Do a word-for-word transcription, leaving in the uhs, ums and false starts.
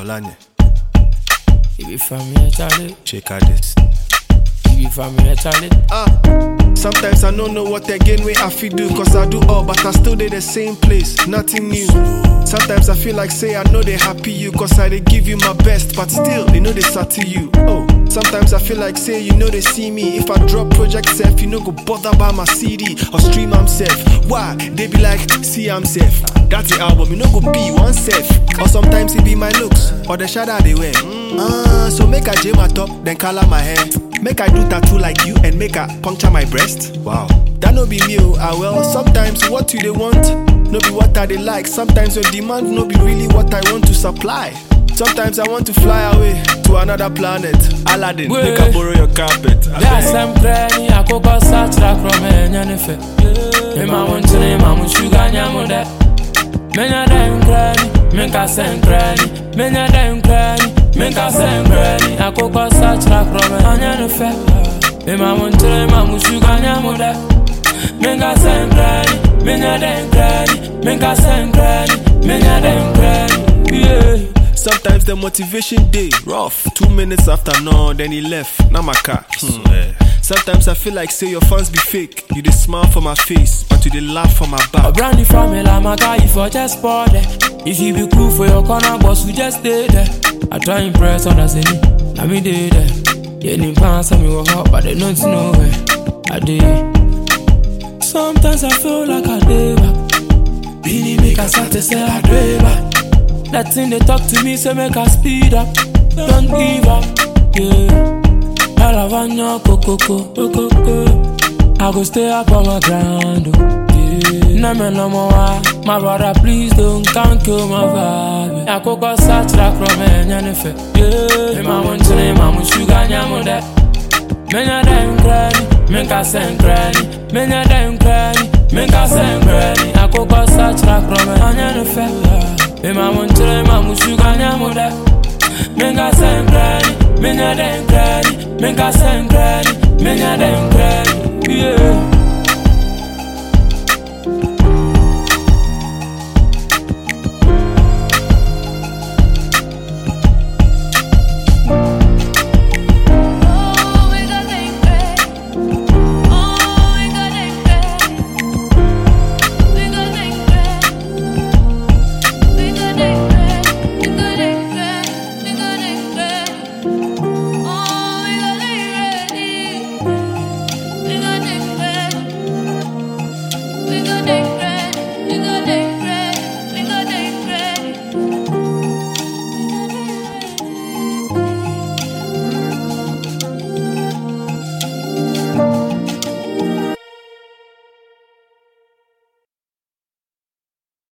Olanye. If you from here, Charlie. Check out this. If you from here, Charlie. Ah, sometimes I don't know what again way I feel do, cause I do all, but I still dey the same place, nothing new. Sometimes I feel like say I know they happy you, cause I they give you my best, but still they know they sad to you. Oh, sometimes I feel like say you know they see me. If I drop project self, you know go bother by my C D or stream am self. Why? They be like, see I'm self. That's the album, you know go be one self. Or sometimes it be my looks or the shadow they wear. Ah, so make I jam my top, then color my hair. Make I do tattoo like you and make I puncture my breast. Wow, that no be me. Oh, ah well. Sometimes what you they want, no be what I they like. Sometimes your demand no be really what I want to supply. Sometimes I want to fly away to another planet. Aladdin, Wait. make I borrow your carpet. Yes, I'm crying. I could go such a from any fit. Me ma want to name my sugar nyamuda. Menya dem crying, make I send crying. Menya dem crying, make I send crying. I could go such a from any fit. Me ma want to name my sugar nyamuda. Make I send crying. Menya dem crying, make I send crying. Menya dem crying. Yeah. Sometimes the motivation day rough. Two minutes after no, then he left. Now my car. Hmm. Yeah. Sometimes I feel like say your fans be fake. You they smile for my face, but you they laugh for my back. A brandy from me like my guy, if I just spot there. If you be cool for your corner, boss, we just stay there. I try impress others, any. I mean they there. Yeah, they pass me walk up, but they don't know where I did. Sometimes I feel like I did back. Really make I start to say I did back. That thing they talk to me, so make I speed up. Don't give up, yeah. Alavanya kokoko, kokoko. I go stay up on my ground, oh, yeah. No man no more, my brother, please don't can't kill my vibe. I go go search that from any fit, yeah. My mom to name, my sugar nyamuda. Menya dem crying, make I send crying. Menya dem crying, make I send crying. I go go search that from any fit. Me ma want to name my sugar nyamuda. Make I send crying, menya dem crying. Make I send crying, menya dem crying. Yeah.